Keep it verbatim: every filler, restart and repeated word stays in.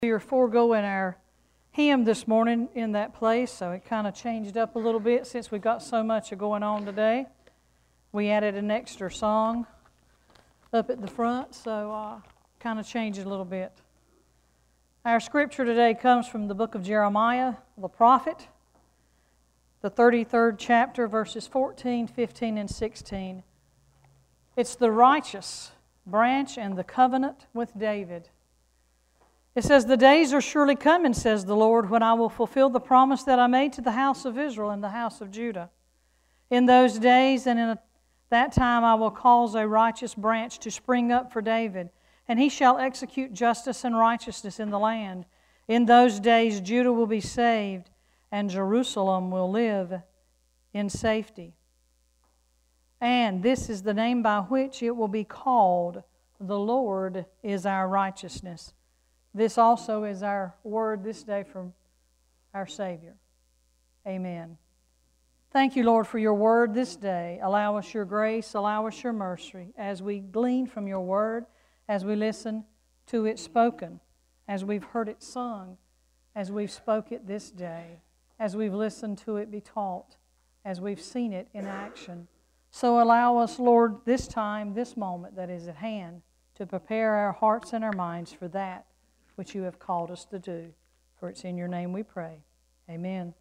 We are foregoing our hymn this morning in that place, so it kind of changed up a little bit since we've got so much going on today. We added an extra song up at the front, so uh, kind of changed it a little bit. Our scripture today comes from the book of Jeremiah, the prophet, the thirty-third chapter, verses fourteen, fifteen, and sixteen. It's the righteous branch and the covenant with David. It says, "The days are surely coming, says the Lord, when I will fulfill the promise that I made to the house of Israel and the house of Judah. In those days and in a, that time I will cause a righteous branch to spring up for David, and he shall execute justice and righteousness in the land. In those days Judah will be saved, and Jerusalem will live in safety. And this is the name by which it will be called, the Lord is our righteousness." This also is our word this day from our Savior. Amen. Thank you, Lord, for your word this day. Allow us your grace, allow us your mercy as we glean from your word, as we listen to it spoken, as we've heard it sung, as we've spoke it this day, as we've listened to it be taught, as we've seen it in action. So allow us, Lord, this time, this moment that is at hand, to prepare our hearts and our minds for that which you have called us to do. For it's in your name we pray. Amen.